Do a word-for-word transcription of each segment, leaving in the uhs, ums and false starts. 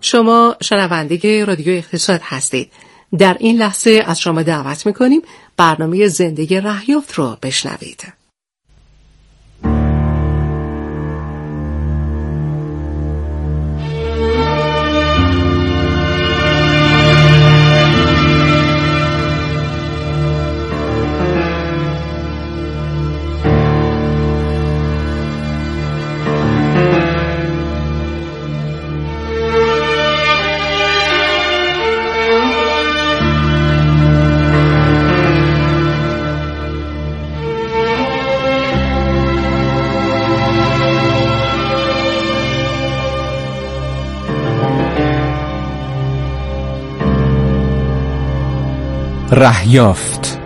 شما شنونده رادیو اقتصاد هستید. در این لحظه از شما دعوت می‌کنیم برنامه زندگی رهیافت رو بشنوید. رهیافت.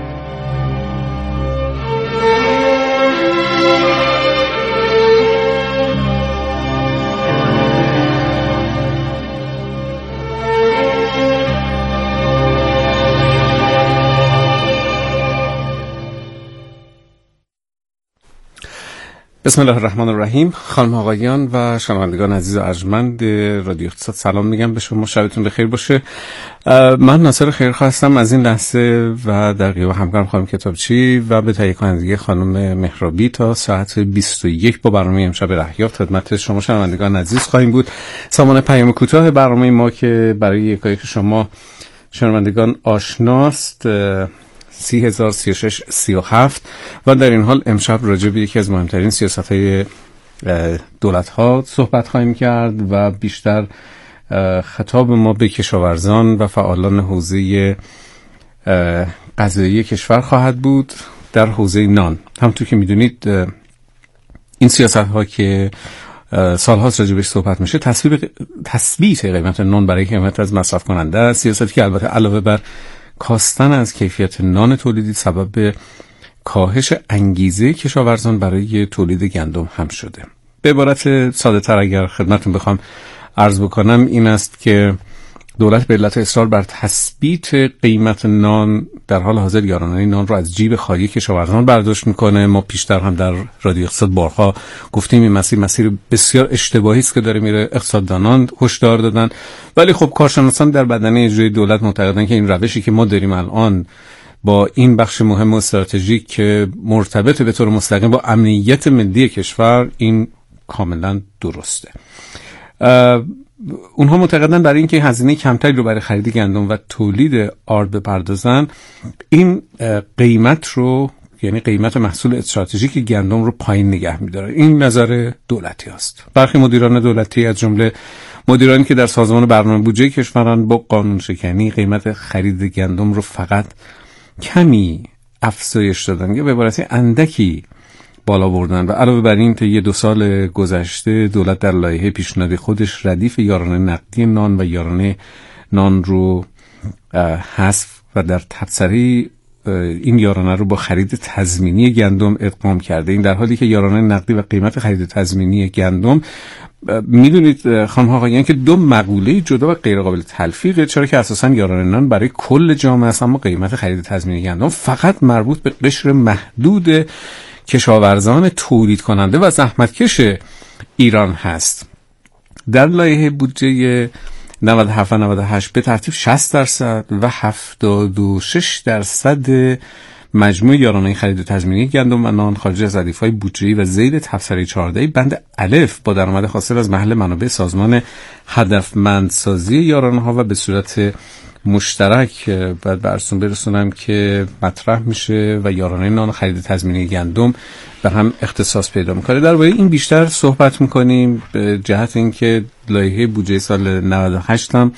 بسم الله الرحمن الرحیم. خانم آقایان و شنوندگان عزیز و ارجمند رادیو اقتصاد، سلام میگم به شما، شبتون بخیر باشه. من ناصر خیرخواه هستم از این لحظه و در قیاب همکارم خانم کتابچی و به تهیه کنندگی خانم مهرابی تا ساعت بیست و یک با برنامه امشب رهیافت خدمت شما شنوندگان عزیز خواهیم بود. سامان پیام کوتاه برنامه ما که برای یکایی که شما شنوندگان آشناست سی هزار سی و شش سی و هفت و در این حال امشب راجع به یکی از مهمترین سیاست‌های دولت‌ها صحبت خواهیم کرد و بیشتر خطاب ما به کشاورزان و فعالان حوزه غذایی کشور خواهد بود در حوزه نان. همونطور که می‌دونید این سیاست‌ها که سال‌هاست راجع بهش صحبت میشه، تثبیت تثبیت قیمت نان برای قیمت از مصرف کننده است، سیاستی که البته علاوه بر کاستن از کیفیت نان تولیدی سبب کاهش انگیزه کشاورزان برای تولید گندم هم شده. به عبارت ساده تر اگر خدمتتون بخوام عرض بکنم این است که دولت به علت اصرار بر تثبیت قیمت نان در حال حاضر یارانه نان رو از جیب خالی کشاورزان برداشت میکنه. ما پیشتر هم در رادیو اقتصاد بارها گفتیم این مسیر مسیر بسیار اشتباهی است که داره میره. اقتصاددانان هشدار دادن، ولی خب کارشناسان در بدنه اجرایی دولت معتقدن که این روشی که ما داریم الان با این بخش مهم و استراتژیک که مرتبط به طور مستقیم با امنیت ملی کشور این کاملا درسته. اونها معتقدن برای اینکه هزینه کمتری رو برای خرید گندم و تولید آرد بپردازن، این قیمت رو یعنی قیمت محصول استراتژیک گندم رو پایین نگه می‌داره. این نظر دولتی است. برخی مدیران دولتی از جمله مدیرانی که در سازمان برنامه بودجه کشورن با قانون شکنی قیمت خرید گندم رو فقط کمی افزایش دادن یا به عبارت اندکی بالا بردن و علاوه بر این طی دو سال گذشته دولت در لایحه پیشنهادی خودش ردیف یارانه نقدی نان و یارانه نان رو حذف و در تبصره این یارانه رو با خرید تضمینی گندم ادغام کرده. این در حالی که یارانه نقدی و قیمت خرید تضمینی گندم میدونید خانم ها آقایان که دو مقوله جدا و غیر قابل تلفیقه، چرا که اساسا یارانه نان برای کل جامعه است، اما قیمت خرید تضمینی گندم فقط مربوط به قشر محدود کشاورزان تولید کننده و زحمتکش ایران هست. در لایحه بودجه نود و هفت نود و هشت به ترتیب شصت درصد و هفتاد و شش درصد مجموع یارانه خرید تضمینی گندم و نان خارج از ردیف‌های بودجه‌ای و زیر تبصره چهارده بند الف با درآمد حاصل از محل منابع سازمان هدفمندسازی یارانه‌ها و به صورت مشترک بعد برسون برسونم که مطرح میشه و یارانه نان خرید تضمینی گندم به هم اختصاص پیدا میکنه. درباره این بیشتر صحبت میکنیم به جهت اینکه لایحه بودجه سال نود و هشت هم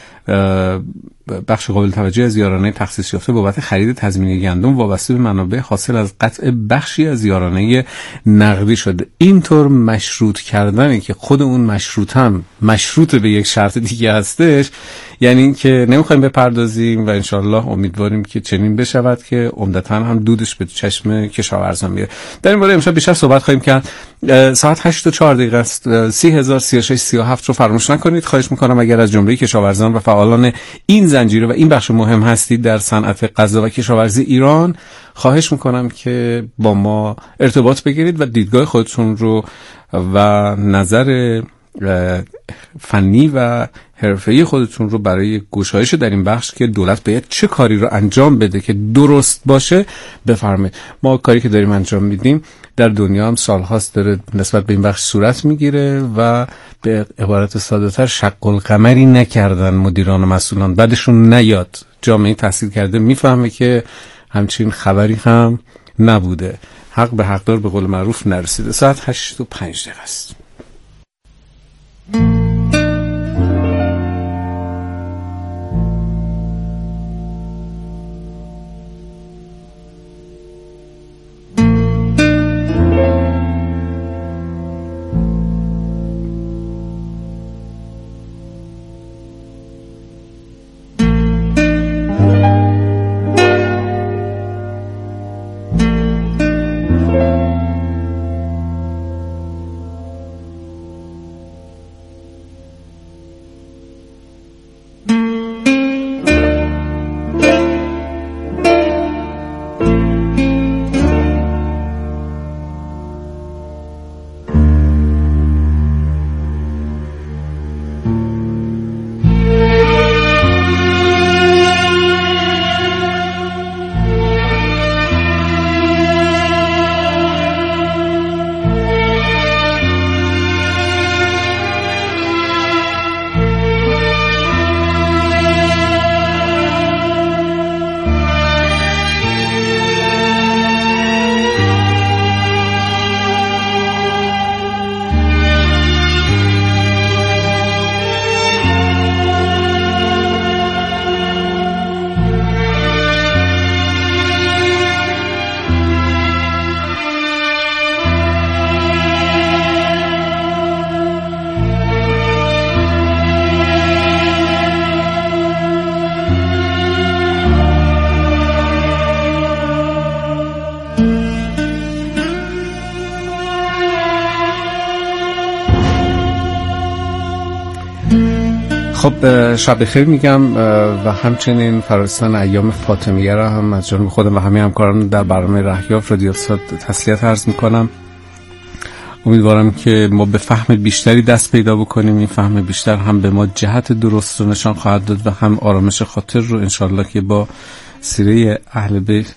بخش قابل توجه از یارانه تخصیص یافته بابت خرید تضمینی گندم وابسته به منابع حاصل از قطع بخشی از یارانه نقدی شده. اینطور مشروط کردنه که خود اون مشروط هم مشروط به یک شرط دیگه هستش، یعنی این که نمیخوایم بپردازیم و انشالله امیدواریم که چنین بشود که عمدتاً هم دودش به چشم کشاورزان میره. در این باره امشب بیشتر صحبت خواهیم کرد. ساعت هشت و چهار دقیقه است. سی هزار سی و شش سی و هفت رو فراموش نکنید. خواهش میکنم اگر از جمله کشاورزان و فعالان این زنجیره و این بخش مهم هستید در صنعت غذا و کشاورزی ایران، خواهش میکنم که با ما ارتباط بگیرید و دیدگاه خودتون رو و نظر فنی و حرفه‌ای خودتون رو برای گشایش در این بخش که دولت باید چه کاری رو انجام بده که درست باشه بفرمایید. ما کاری که داریم انجام میدیم در دنیا هم سالهاست داره نسبت به این بخش صورت میگیره و به عبارت ساده‌تر شق القمری نکردن مدیران و مسئولان، بعدشون نیاد جامعه تحصیل کرده میفهمه که همچین خبری هم نبوده. حق به حقدار به قول معروف نرسیده. ساعت هشت و پنج دقیقه است. خب شب بخیر میگم و همچنین فرارسیدن ایام فاطمیه را هم از جانب خودم و همه همکاران در برنامه رهیافت رادیو اقتصاد تسلیت عرض میکنم. امیدوارم که ما به فهم بیشتری دست پیدا بکنیم. این فهم بیشتر هم به ما جهت درست رو نشان خواهد داد و هم آرامش خاطر رو انشالله که با سیره اهل بیت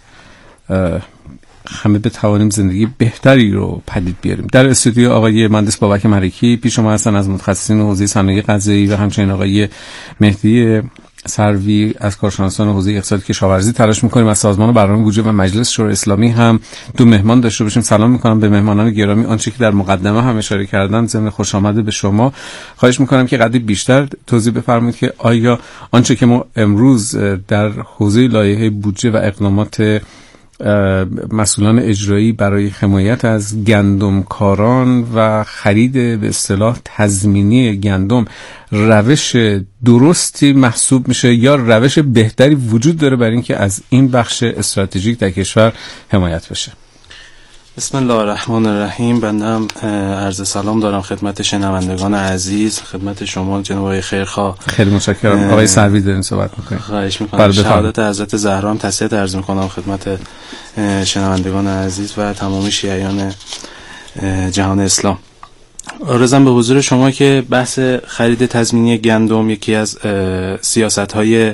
همه بتوانیم زندگی بهتری رو پدید بیاریم. در استودیو آقای مهندس بابک ملکی پیش ما هستن از متخصصین حوزه صنایع غذایی و همچنین آقای مهدی سروی از کارشناسان حوزه اقتصاد کشاورزی. تلاش می‌کنیم از سازمان برنامه بودجه و مجلس شورای اسلامی هم دو مهمان داشته باشیم. سلام می‌کنم به مهمانان گرامی. آنچه که در مقدمه هم اشاره کردم ضمن خوش آمده به شما، خواهش می‌کنم که قدری بیشتر توضیح بفرمایید که آیا آنچه که ما امروز در حوزه لایحه بودجه و اقدامات مسئولان اجرایی برای حمایت از گندمکاران و خرید به اصطلاح تضمینی گندم روش درستی محسوب میشه یا روش بهتری وجود داره برای اینکه از این بخش استراتژیک در کشور حمایت بشه؟ بسم الله الرحمن الرحیم. بنده هم عرض سلام دارم خدمت شنوندگان عزیز، خدمت شما جناب آقای خیرخواه. خیلی متشکرم. آقای سروی دارین صحبت می‌کنید. خواهش می‌کنم. شهادت حضرت زهرا هم تسلیت عرض می‌کنم خدمت شنوندگان عزیز و تمام شیعیان جهان اسلام. عرضم به حضور شما که بحث خرید تضمینی گندم یکی از سیاست‌های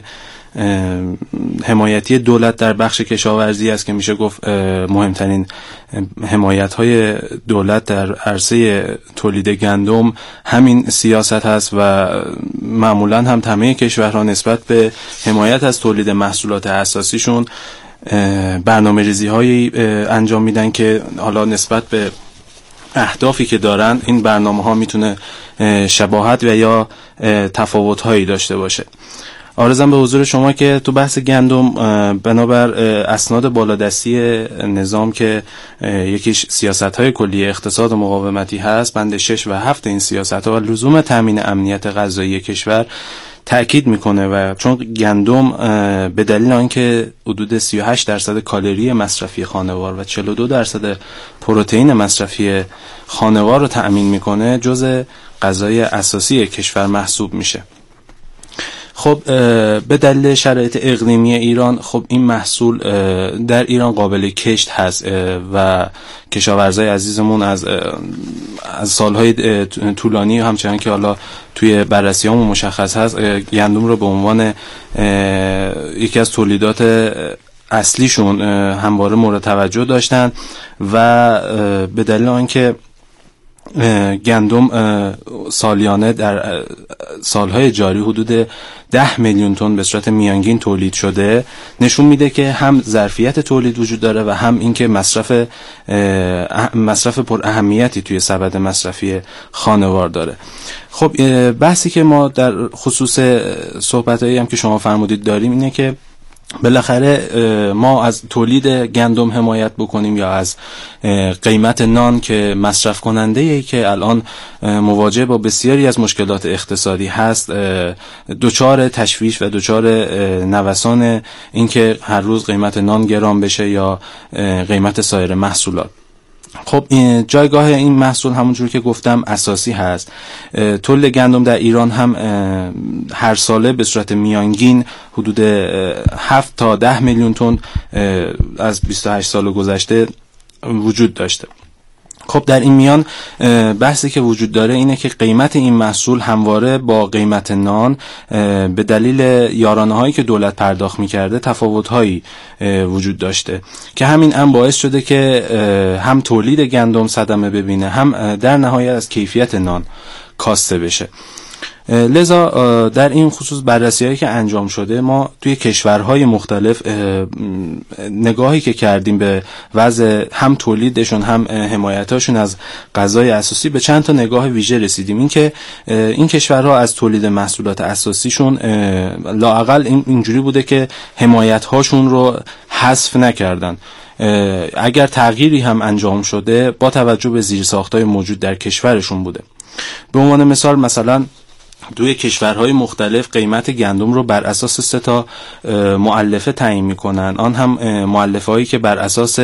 حمایتی دولت در بخش کشاورزی است که میشه گفت مهمترین حمایت‌های دولت در عرصه تولید گندم همین سیاست هست و معمولاً هم همه کشورها نسبت به حمایت از تولید محصولات اساسیشون برنامه‌ریزی‌هایی انجام میدن که حالا نسبت به اهدافی که دارن این برنامه‌ها میتونه شباهت و یا تفاوت‌هایی داشته باشه. عرضم به حضور شما که تو بحث گندم بنابر اسناد بالادستی نظام که یکیش سیاست‌های کلی اقتصاد و مقاومتی هست، بند شش و هفت این سیاست‌ها و لزوم تامین امنیت غذایی کشور تأکید میکنه و چون گندم به دلیل آنکه حدود سی و هشت درصد کالری مصرفی خانوار و چهل و دو درصد پروتئین مصرفی خانوار رو تأمین میکنه جزء غذای اساسی کشور محسوب میشه. خب به دلیل شرایط اقلیمی ایران خب این محصول در ایران قابل کشت هست و کشاورزای عزیزمون از از سالهای طولانی همچنان که حالا توی بررسی‌هامون مشخص هست گندم رو به عنوان یکی از تولیدات اصلیشون همواره مورد توجه داشتن و به دلیل آنکه گندم سالیانه در سالهای جاری حدود ده میلیون تن به صورت میانگین تولید شده، نشون میده که هم ظرفیت تولید وجود داره و هم اینکه مصرف مصرف پر اهمیتی توی سبد مصرفی خانوار داره. خب بحثی که ما در خصوص صحبتایی هم که شما فرمودید داریم اینه که بالاخره ما از تولید گندم حمایت بکنیم یا از قیمت نان که مصرف کننده ای که الان مواجه با بسیاری از مشکلات اقتصادی هست دوچار تشویش و دوچار نوسان این که هر روز قیمت نان گران بشه یا قیمت سایر محصولات. خب این جایگاه این محصول همونجور که گفتم اساسی هست. تولید گندم در ایران هم هر ساله به صورت میانگین حدود هفت تا ده میلیون تن از بیست و هشت سال گذشته وجود داشته. خب در این میان بحثی که وجود داره اینه که قیمت این محصول همواره با قیمت نان به دلیل یارانه‌هایی که دولت پرداخت می‌کرده تفاوت‌هایی وجود داشته که همین هم باعث شده که هم تولید گندم صدمه ببینه، هم در نهایت از کیفیت نان کاسته بشه. لذا در این خصوص بررسی‌هایی که انجام شده ما توی کشورهای مختلف نگاهی که کردیم به وضع هم تولیدشون هم حمایتاشون از غذای اساسی به چند تا نگاه ویژه رسیدیم. این که این کشورها از تولید محصولات اساسیشون لااقل این اینجوری بوده که حمایت‌هاشون رو حذف نکردن. اگر تغییری هم انجام شده با توجه به زیرساخت‌های موجود در کشورشون بوده. به عنوان مثال مثلا دوی کشورهای مختلف قیمت گندم رو بر اساس سه تا مؤلفه تعیین میکنن. آن هم مؤلفه هایی که بر اساس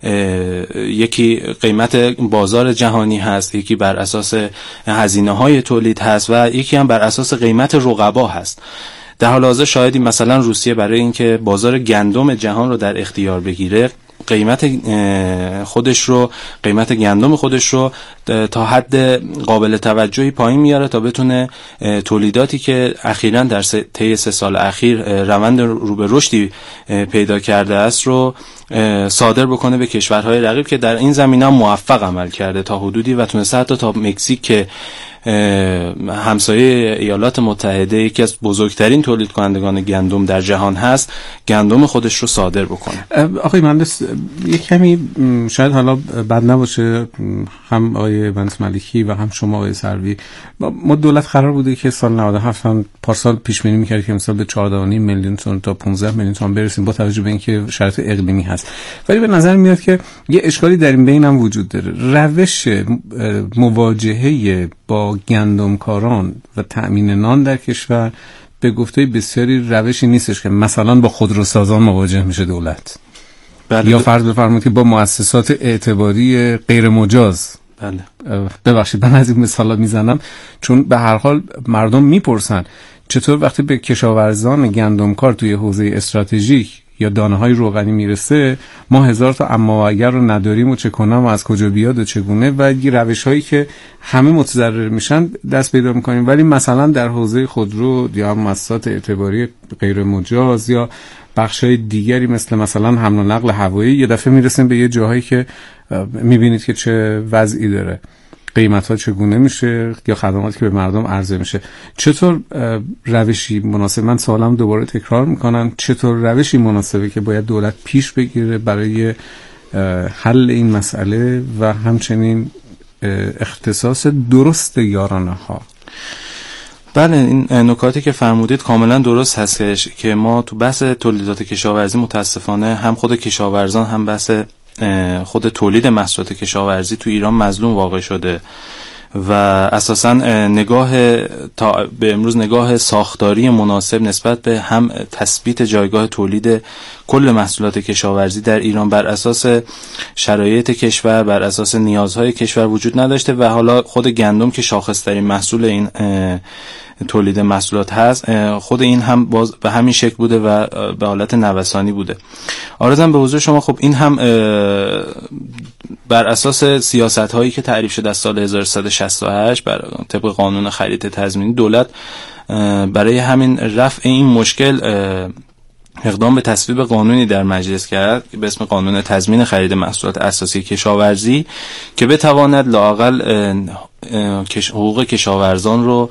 یکی قیمت بازار جهانی هست، یکی بر اساس هزینه های تولید هست و یکی هم بر اساس قیمت رقبا هست. در حال حاضر شاهدیم مثلا روسیه برای اینکه بازار گندم جهان رو در اختیار بگیره قیمت خودش رو قیمت گندم خودش رو تا حد قابل توجهی پایین میاره تا بتونه تولیداتی که اخیراً در طی سه سال اخیر روند رو به رشدی پیدا کرده است رو صادر بکنه به کشورهای رقیب که در این زمینه موفق عمل کرده تا حدودی و تونسته حتی تا مکزیک که همسایه ایالات متحده یکی از بزرگترین تولید کنندگان گندم در جهان هست گندم خودش رو صادر بکنه. آقای مهندس یک کمی شاید حالا بد نباشه هم آقای مهندس ملکی و هم شما آقای سروی، ما دولت قرار بوده که سال نود و هفت هم پارسال پیش بینی می‌کرد که مثلا به چهارده و نیم میلیون تن تا پانزده میلیون تن برسیم با توجه به اینکه شرایط اقلیمی هست، ولی به نظر میاد که یه اشکالی در این بین هم وجود داره. روش مواجهه با گندمکاران و تأمین نان در کشور به گفته بسیاری روشی نیستش که مثلا با خودروسازان مواجه میشه دولت. بله. یا فرض بفرمایید که با مؤسسات اعتباری غیر مجاز. بله. ببخشید من از این مثالا میزنم چون به هر حال مردم میپرسن چطور وقتی به کشاورزان گندمکار توی حوزه استراتژیک یا دانه های روغنی میرسه ما هزار تا اما و اگر رو نداریم و چه کنم و از کجا بیاد و چگونه و یه روش هایی که همه متضرر میشن دست پیدا میکنیم، ولی مثلا در حوزه خودرو یا مؤسسات اعتباری غیر مجاز یا بخش های دیگری مثل مثلا حمل و نقل هوایی یه دفعه میرسیم به یه جاهایی که میبینید که چه وضعی داره، قیمت ها چگونه میشه یا خدماتی که به مردم عرضه میشه. چطور روشی مناسب، من سوالم دوباره تکرار میکنم، چطور روشی مناسبه که باید دولت پیش بگیره برای حل این مسئله و همچنین اختصاص درست یارانه ها؟ بله این نکاتی که فرمودید کاملا درست هستش که ما تو بحث تولیدات کشاورزی متاسفانه هم خود کشاورزان هم بحث خود تولید محصولات کشاورزی تو ایران مظلوم واقع شده و اساساً نگاه تا به امروز نگاه ساختاری مناسب نسبت به هم تثبیت جایگاه تولید کل محصولات کشاورزی در ایران بر اساس شرایط کشور، بر اساس نیازهای کشور وجود نداشته و حالا خود گندم که شاخص‌ترین محصول این تولید محصولات هست خود این هم باز به همین شکل بوده و به حالت نوسانی بوده. عرضم به حضور شما خب این هم بر اساس سیاست هایی که تعریف شده از سال هزار و سیصد و شصت و هشت بر طبق قانون خرید تضمینی، دولت برای همین رفع این مشکل اقدام به تصویب قانونی در مجلس کرد به اسم قانون تضمین خرید محصولات اساسی کشاورزی که بتواند لااقل حقوق کشاورزان رو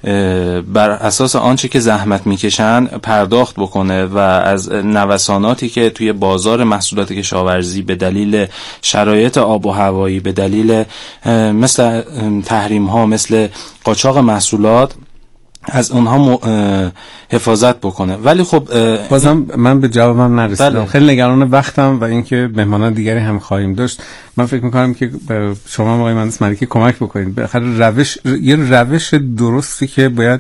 بر اساس آنچه که زحمت میکشن پرداخت بکنه و از نوساناتی که توی بازار محصولات کشاورزی به دلیل شرایط آب و هوایی، به دلیل مثل تحریم ها، مثل قاچاق محصولات، از اونها حفاظت بکنه. ولی خب بازم من به جوابم نرسیدم. خیلی نگران وقتم و اینکه مهمانان دیگری هم خواهیم داشت. من فکر می‌کنم که شما آقای مهندس ملکی کمک بکنید. بالاخره روش یه روش درستی که باید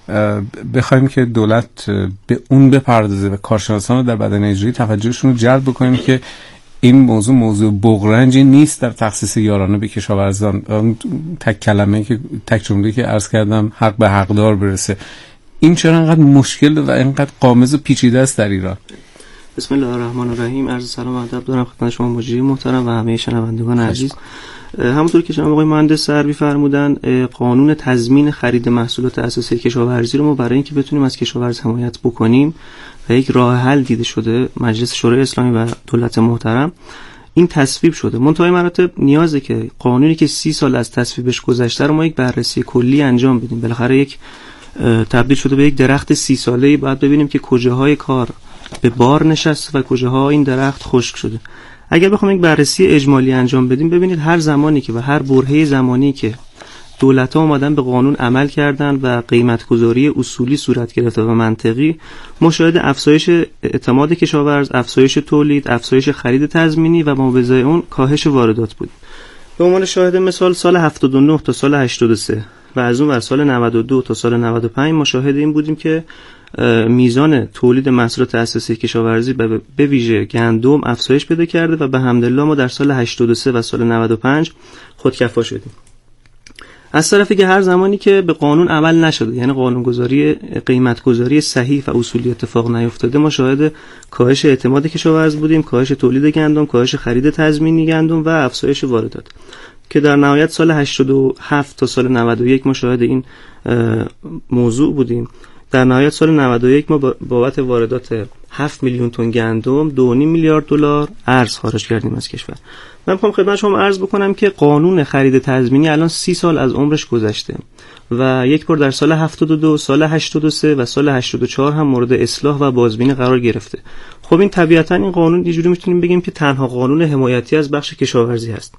بخوایم که دولت به اون بپردازه و کارشناسان رو در بدن اجرایی توجهشون رو جلب بکنیم که این موضوع موضوع بغرنجی نیست در تخصیص یارانه به کشاورزان. اون تک کلمه که تک جمله که عرض کردم حق به حقدار برسه، این چرا انقدر مشکل و انقدر قامز و پیچیده است در ایران؟ بسم الله الرحمن الرحیم. عرض سلام و ادب دارم خدمت شما مجری محترم و همه شنوندگان عزیز. همونطور که جناب آقای مهندس سروی فرمودن، قانون تضمین خرید محصولات اساسی کشاورزی رو ما برای اینکه بتونیم از کشاورز حمایت بکنیم و یک راه حل دیده شده، مجلس شورای اسلامی و دولت محترم این تصویب شده. منتهای مراتب نیازه که قانونی که سی سال از تصویبش گذشته رو ما یک بررسی کلی انجام بدیم. بالاخره یک تبدیل شده به یک درخت سی ساله‌ای، باید ببینیم که کجاهای کار به بار نشسته و کجاها این درخت خشک شده. اگر بخوام یک بررسی اجمالی انجام بدیم، ببینید هر زمانی که و هر برهه زمانی که دولت‌ها اومدن به قانون عمل کردن و قیمت‌گذاری اصولی صورت گرفته و منطقی، مشاهد افزایش اعتماد کشاورز، افزایش تولید، افزایش خرید تضمینی و ما به ازای اون کاهش واردات بود. به عنوان شاهد مثال سال هفتاد و نه تا سال هشتاد و سه و از اون ور سال نود و دو تا سال نود و پنج مشاهد این بودیم که میزان تولید محصولات اساسی کشاورزی به ویژه گندم افزایش پیدا کرده و به حمدالله ما در سال هشتاد و سه و سال نود و پنج خودکفا شدیم. از طرفی که هر زمانی که به قانون عمل نشده، یعنی قانونگذاری قیمتگذاری صحیح و اصولی اتفاق نیفتاده، ما شاهد کاهش اعتماد کشاورز بودیم، کاهش تولید گندم، کاهش خرید تضمینی گندم و افزایش واردات که در نهایت سال هشتاد و هفت تا سال نود و یک ما شاهد این موضوع بودیم. در نهایت سال نود و یک ما بابت واردات هفت میلیون تن گندم دو و نیم میلیارد دلار ارز خارج کردیم از کشور. من میخوام خدمت شما عرض بکنم که قانون خرید تضمینی الان سی سال از عمرش گذشته و یک بار در سال هفتاد و دو، سال هشتاد و سه و سال هشتاد و چهار هم مورد اصلاح و بازبینی قرار گرفته. خب این طبیعتا این قانون اینجوری میتونیم بگیم که تنها قانون حمایتی از بخش کشاورزی هست.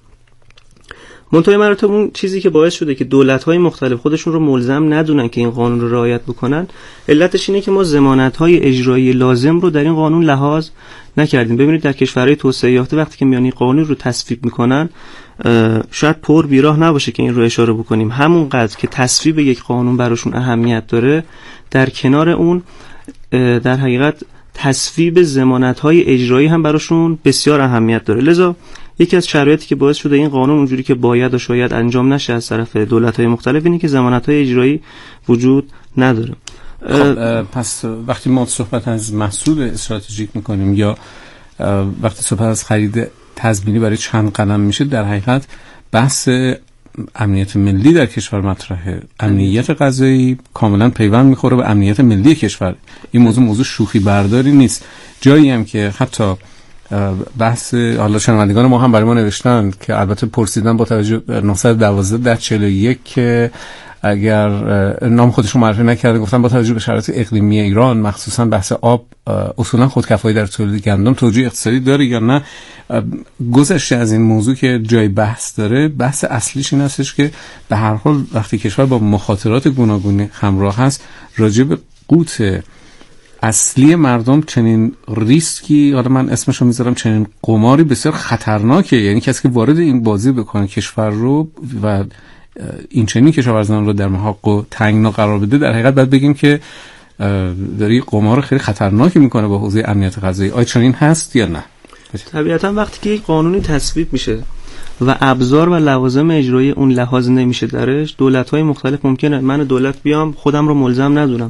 منتهای مراتب اون چیزی که باعث شده که دولت‌های مختلف خودشون رو ملزم ندونن که این قانون رو رعایت بکنن، علتش اینه که ما ضمانت‌های اجرایی لازم رو در این قانون لحاظ نکردیم. ببینید در کشورهای توسعه یافته وقتی که میان این قانون رو تصویب میکنن، شاید پر بیراه نباشه که این رو اشاره بکنیم، همونقدر که تصویب یک قانون براشون اهمیت داره، در کنار اون در حقیقت تصویب ضمانت‌های اجرایی هم براشون بسیار اهمیت داره. لذا یکی از شرایطی که باعث شده این قانون اونجوری که باید و شاید انجام نشه از طرف دولت‌های مختلف اینه که ضمانت‌های اجرایی وجود نداره. خب پس وقتی ما صحبت از محصول استراتژیک می‌کنیم یا وقتی صحبت از خرید تضمینی برای چند قدم میشه، در حقیقت بحث امنیت ملی در کشور مطرحه. امنیت غذایی کاملا پیوند میخوره به امنیت ملی کشور. این موضوع موضوع شوخی برداری نیست. جایی هم که حتی بحث، حالا شنوندگان ما هم برای ما نوشتن که البته پرسیدن با توجه به نهصد و دوازده در چهل و یک که اگر نام خودشون معرفی نکردن، گفتن با توجه به شرایط اقلیمی ایران مخصوصا بحث آب اصولا خودکفایی در تولید گندم توجیه اقتصادی داره یا نه. گذشته از این موضوع که جای بحث داره، بحث اصلیش این هستش که به هر حال وقتی کشور با مخاطرات گوناگون همراه هست، راجع به قوت اصلی مردم چنین ریسکی، حالا من اسمشو میذارم چنین قماری بسیار خطرناکه. یعنی کسی که وارد این بازی بکنه کشور رو و این چنین کشاورزان رو در محاق و تنگنا قرار بده، در حقیقت باید بگیم که داری قمار خیلی خطرناکی میکنه با حوزه امنیت غذایی. آیا چنین هست یا نه؟ طبیعتا وقتی که یک قانونی تصویب میشه و ابزار و لوازم اجرایی اون لحاظ نمیشه درش، دولت‌های مختلف ممکنه من دولت بیام خودم رو ملزم ندونم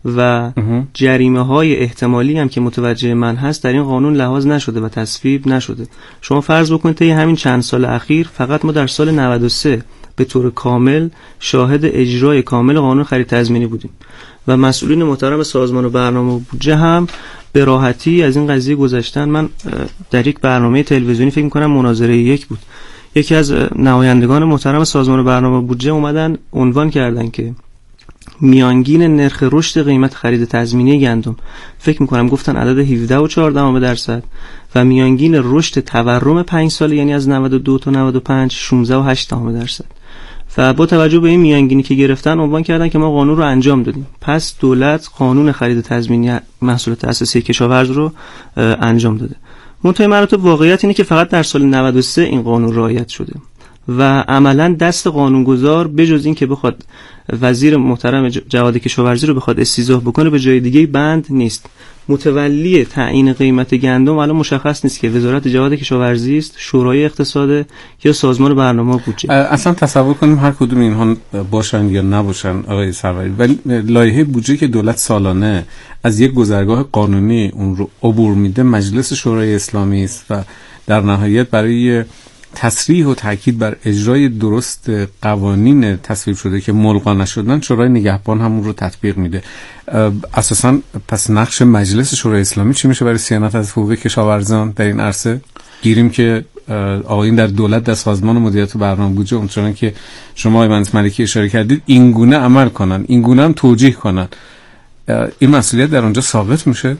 و جریمه های احتمالی هم که متوجه من هست در این قانون لحاظ نشده و تصویب نشده. شما فرض بکنید طی همین چند سال اخیر فقط ما در سال نود و سه به طور کامل شاهد اجرای کامل قانون خرید تضمینی بودیم و مسئولین محترم سازمان برنامه و بودجه هم به راحتی از این قضیه گذشتن. من در یک برنامه تلویزیونی فکر می‌کنم مناظره یک بود، یکی از نمایندگان محترم سازمان برنامه و بودجه اومدن عنوان کردن که میانگین نرخ رشد قیمت خرید تضمینی گندم فکر می‌کنم گفتن عدد هفده و چهار دهم درصد و میانگین رشد تورم پنج ساله یعنی از نود و دو تا نود و پنج شانزده و هشت دهم درصد. و با توجه به این میانگینی که گرفتن عنوان کردن که ما قانون رو انجام دادیم، پس دولت قانون خرید تضمینی محصولات اساسی کشاورز رو انجام داده. منتهی مراتب واقعیت اینه که فقط در سال نود و سه این قانون رعایت شده و عملا دست قانونگذار بجز این که بخواد وزیر محترم جواد کشاورزی رو بخواد استیضاح بکنه به جای دیگه بند نیست. متولی تعیین قیمت گندم الان مشخص نیست که وزارت جواد کشاورزی است، شورای اقتصاد یا سازمان برنامه و بودجه. اصلا تصور کنیم هر کدوم اینها باشن یا نباشن آقای سروری، ولی لایحه بودجه که دولت سالانه از یک گذرگاه قانونی اون رو عبور میده مجلس شورای اسلامی است و در نهایت برای تصریح و تاکید بر اجرای درست قوانین تصویب شده که ملغا نشدن شورای نگهبان همون رو تطبیق میده. اساساً پس نقش مجلس شورای اسلامی چی میشه برای صیانت از حقوق کشاورزان در این عرصه؟ گیریم که آقایون در دولت در سازمان مدیریت برنامه بودجه اونچنان که شما آقای مهندس ملکی اشاره کردید این گونه عمل کنن، این گونه هم توجیه کنن، این مسئولیت در اونجا ساقط میشه؟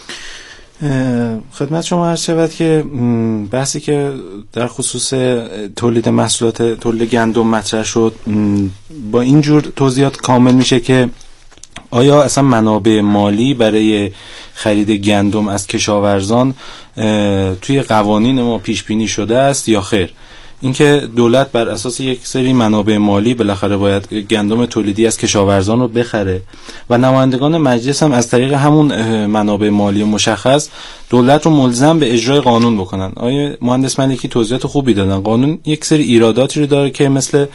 خدمت شما عرض شود که بحثی که در خصوص تولید محصولات تولید گندم مطرح شد با اینجور توضیحات کامل میشه که آیا اصلا منابع مالی برای خرید گندم از کشاورزان توی قوانین ما پیش بینی شده است یا خیر. اینکه دولت بر اساس یک سری منابع مالی بالاخره باید گندم تولیدی از کشاورزان رو بخره و نمایندگان مجلس هم از طریق همون منابع مالی مشخص دولت رو ملزم به اجرای قانون بکنن. آیه مهندس ملکی توضیحات خوبی دادن. قانون یک سری ایراداتی رو داره که مثل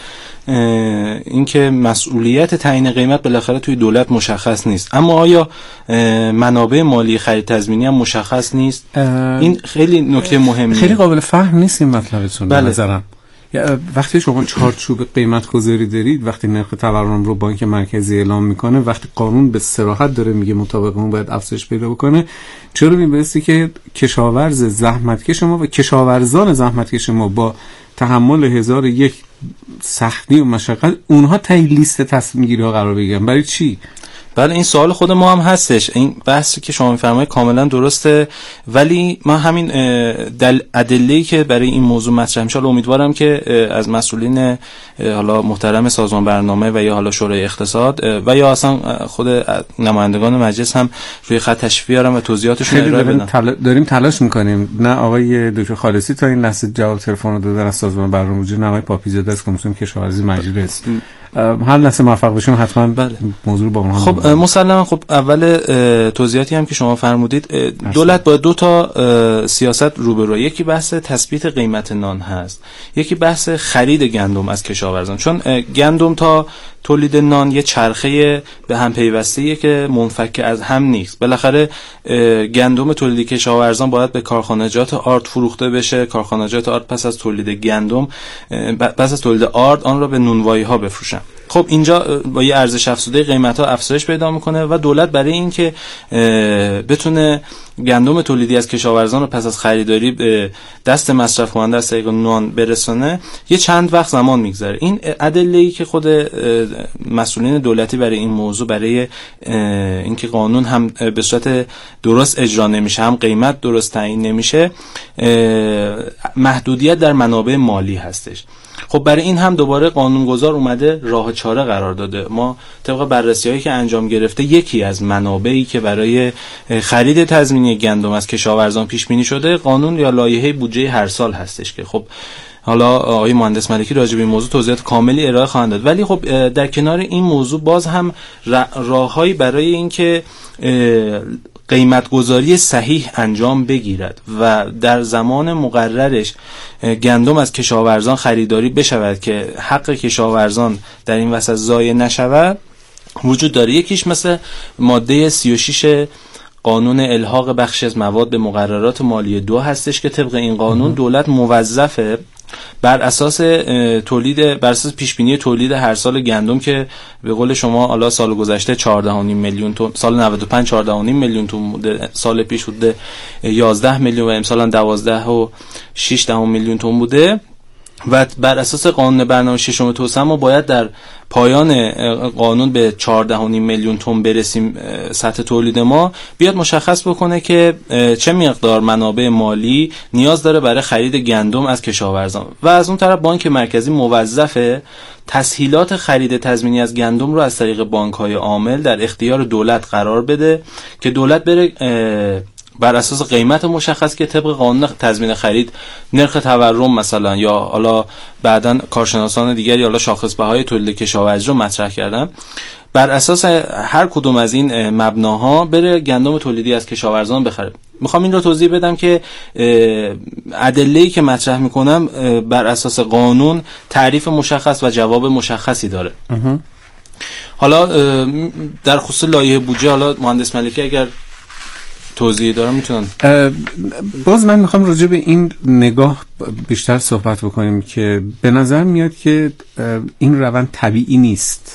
اینکه مسئولیت تعیین قیمت بالاخره توی دولت مشخص نیست، اما آیا منابع مالی خرید تضمینی هم مشخص نیست؟ این خیلی نکته مهمیه، خیلی قابل فهم نیست این مطلبتون. به نظرم وقتی شما چارچوب قیمت گذاری دارید، وقتی نرخ تورم رو بانک مرکزی اعلام میکنه، وقتی قانون به صراحت داره میگه مطابق اون باید افزایش پیدا بکنه، چرا میبایستی که کشاورز زحمتکش ما و کشاورزان زحمتکش ما با تحمل هزار یک سختی و مشقت اونها تای لیست تصمیم گیری ها قرار بگیرن؟ برای چی؟ بله این سوال خود ما هم هستش. این بحثی که شما می‌فرمایید کاملا درسته، ولی ما همین دل ادله‌ای که برای این موضوع مطرح میشه امیدوارم که از مسئولین حالا محترم سازمان برنامه و یا حالا شورای اقتصاد و یا اصلا خود نمایندگان مجلس هم روی خط تشریف بیارن و توضیحاتشون رو ارائه بدن. تل... داریم تلاش می‌کنیم. نه آقای دکتر خالصی تا این لحظه جواب تلفن رو دادن از سازمان برنامه بودجه، نه آقای پاپیزاده از کمیسیون کشاورزی مجلس. هر لحظه موفق بشیم حتما بله. موضوع با اونها خب مسلما. خب اول توضیحاتی هم که شما فرمودید، دولت با دو تا سیاست روبرو، یکی بحث تثبیت قیمت نان هست، یکی بحث خرید گندم از کشاورزان. چون گندم تا تولید نان یه چرخه به هم پیوسته‌ایه که منفک از هم نیست. بالاخره گندم تولید کشاورزان باید به کارخانجات آرد فروخته بشه، کارخانجات آرد پس از تولید گندم پس از تولید آرد آن را به نونوایی ها بفروشن. خب اینجا با یه ارزش افزوده قیمت ها افزایش پیدا میکنه و دولت برای اینکه بتونه گندم تولیدی از کشاورزان رو پس از خریداری به دست مصرف کننده از طریق نان برسونه یه چند وقت زمان میگذره. این ادله‌ای که خود مسئولین دولتی برای این موضوع، برای اینکه قانون هم به صورت درست اجرا نمیشه هم قیمت درست تعیین نمیشه، محدودیت در منابع مالی هستش. خب برای این هم دوباره قانونگذار اومده راه چاره قرار داده. ما طبق بررسی‌هایی که انجام گرفته یکی از منابعی که برای خرید تضمینی گندم از کشاورزان پیش بینی شده قانون یا لایحه بودجه هر سال هستش که خب حالا آقای مهندس ملکی راجع به این موضوع توضیحات کاملی ارائه خواهند داد. ولی خب در کنار این موضوع باز هم راههایی برای اینکه قیمت‌گذاری صحیح انجام بگیرد و در زمان مقررش گندم از کشاورزان خریداری بشود که حق کشاورزان در این وسط ضایع نشود، وجود داره. یکیش مثل ماده سی و شش قانون الحاق بخشی از مواد به مقررات مالی دو هستش که طبق این قانون دولت موظفه بر اساس تولید بر اساس پیش بینی تولید هر سال گندم که به قول شما حالا سال گذشته چهارده و نیم میلیون تن، سال نود و پنج چهارده و نیم میلیون تن بوده، سال پیش بوده یازده میلیون و امسال دوازده و شش دهم میلیون تن بوده و بر اساس قانون برنامه ششم توسعه ما باید در پایان قانون به چهارده و نیم میلیون تن برسیم سطح تولید ما، بیاد مشخص بکنه که چه مقدار منابع مالی نیاز داره برای خرید گندم از کشاورزان و از اون طرف بانک مرکزی موظفه تسهیلات خرید تضمینی از گندم رو از طریق بانک‌های عامل در اختیار دولت قرار بده که دولت بره بر اساس قیمت مشخص که طبق قانون تضمین خرید نرخ تورم مثلا یا حالا بعداً کارشناسان دیگری حالا شاخص بهای تولید کشاورزی رو مطرح کردن، بر اساس هر کدوم از این مبناها بره گندم تولیدی از کشاورزان بخره. میخوام این رو توضیح بدم که ادله‌ای که مطرح میکنم بر اساس قانون تعریف مشخص و جواب مشخصی داره. حالا در خصوص لایحه بودجه حالا مهندس ملکی اگر توضیح دارم میتونن. باز من میخوام راجع به این نگاه بیشتر صحبت بکنیم که به نظر میاد که این روند طبیعی نیست.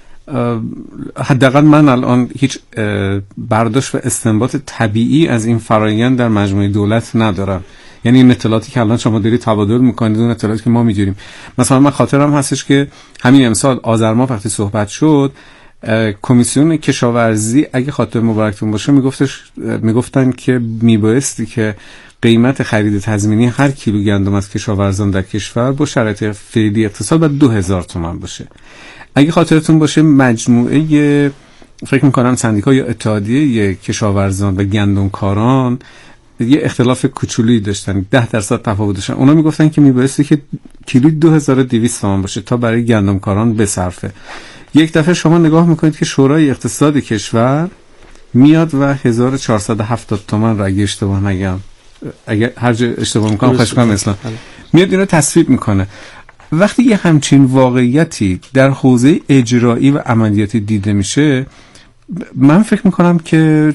حداقل من الان هیچ برداشت و استنباط طبیعی از این فرآیند در مجموعه دولت ندارم. یعنی این اطلاعاتی که الان شما دارید تبادل میکنید اون اطلاعاتی که ما میدونیم. مثلا من خاطرم هستش که همین امسال آذر ماه وقتی صحبت شد کمیسیون کشاورزی اگه خاطر مبارکتون باشه میگفتش میگفتن که میبایستی که قیمت خرید تضمینی هر کیلو گندم از کشاورزان در کشور با شرایط فعلی اقتصاد باید دو هزار تومان باشه. اگه خاطرتون باشه مجموعه فکر میکنم سندیکا یا اتحادیه کشاورزان و گندمکاران یه اختلاف کوچولی داشتن، ده درصد تفاوت داشتن. اونا میگفتن که میبایستی که کیلو دو هزار و دویست تومان باشه تا برای گندمکاران بصرفه. یک دفعه شما نگاه میکنید که شورای اقتصاد کشور میاد و هزار و چهارصد و هفتاد تومان را اگه اشتباه نگم، اگه هر جا اشتباه میکنم خواهش میکنم اصلا، میاد اینو تصویب میکنه. وقتی یه همچین واقعیتی در حوزه اجرایی و عملیاتی دیده میشه، من فکر میکنم که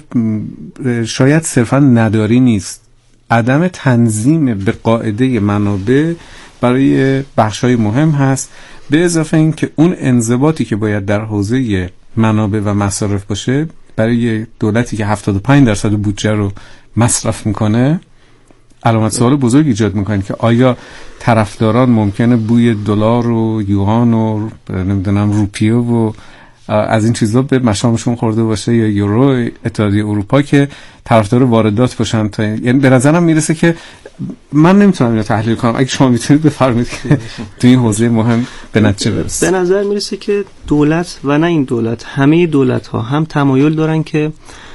شاید صرفا نداری نیست، عدم تنظیم به قاعده منابع برای بخشای مهم هست، به اضافه این که اون انضباطی که باید در حوزه منابع و مصارف باشه برای دولتی که هفتاد و پنج درصد بودجه رو مصرف میکنه علامت سوال بزرگ ایجاد میکنه که آیا طرفداران ممکنه بوی دلار و یوان و نمیدونم روپیه و از این چیزا به مشامشون خورده باشه یا یورو اتحادیه اروپا که طرفدار واردات باشن تا، یعنی به نظرم میرسه که من نمیتونم اینو تحلیل کنم، اگه شما میتونید بفرمایید که تو این حوزه مهم به نتیجه برسید. به نظر میرسه که دولت و نه این دولت، همه دولت ها هم تمایل دارن که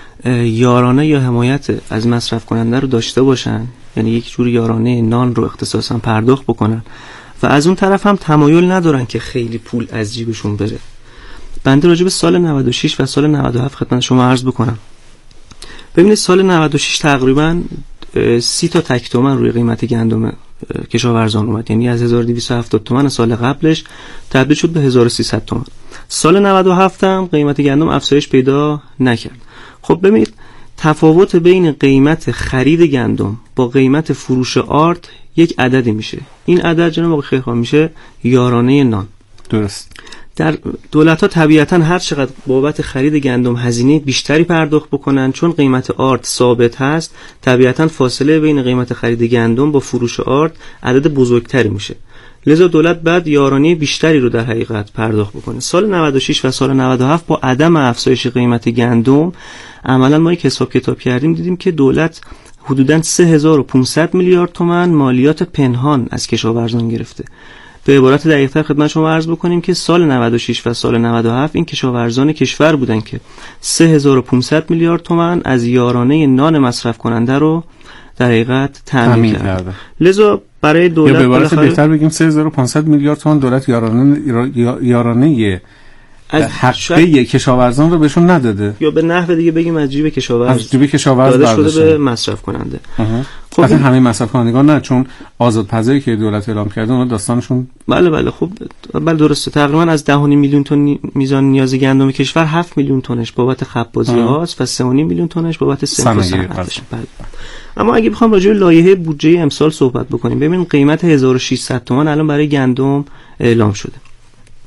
یارانه یا حمایت از مصرف کننده رو داشته باشن، یعنی یک جور یارانه نان رو اختصاصا پرداخت بکنن و از اون طرف هم تمایل ندارن که خیلی پول از جیبشون بره. بنده راجع به سال نود و شش و سال نود و هفت خدمت شما عرض بکنم. ببینید سال نود و شش تقریبا سی تا تک تومن روی قیمت گندم کشاورزان اومد، یعنی از هزار و دویست و هفتاد تومن سال قبلش تبدیل شد به هزار و سیصد تومن. سال نود و هفت هم قیمت گندم افزایش پیدا نکرد. خب ببینید تفاوت بین قیمت خرید گندم با قیمت فروش آرد یک عددی میشه. این عدد جناب آقای خیرخواه میشه یارانه نان. درست. در دولت‌ها طبیعتاً هر چقدر بابت خرید گندم هزینه بیشتری پرداخت بکنن، چون قیمت آرد ثابت هست، طبیعتاً فاصله بین قیمت خرید گندم با فروش آرد عدد بزرگتری میشه. لذا دولت بعد یارانه بیشتری رو در حقیقت پرداخت بکنه. سال نود و شش و سال نود و هفت با عدم افزایش قیمت گندم عملاً ما یک حساب کتاب کردیم دیدیم که دولت حدوداً سه هزار و پانصد میلیارد تومان مالیات پنهان از کشاورزان گرفته. به عبارت دقیق‌تر خدمت شما عرض بکنیم که سال نود و شش و سال نود و هفت این کشاورزان کشور بودن که سه هزار و پانصد میلیارد تومان از یارانه نان مصرف کننده رو در حقیقت تامین کرد. لذا برای دولت یا به عبارت بهتر بگیم سه هزار و پانصد میلیارد تومان دولت یارانه یارانه از حقه کشاورزان رو بهشون نداده، یا به نحو دیگه بگیم از جیب کشاورز از جیب کشاورز داده شده به مصرف کننده. خب این همه مصرف کنندگان نه، چون آزادپزایی که دولت اعلام کرده اون داستانشون. بله بله خب بله درسته. تقریبا از ده و نیم میلیون تن میزان نیاز گندم کشور هفت میلیون تنش بابت خبازی هاست و سه و نیم میلیون تنش بابت صنف و صنعتش. بله. اما اگه بخوام راجع به لایحه بودجه امسال صحبت بکنیم، ببینیم قیمت هزار و ششصد تومان الان برای گندم اعلام شده.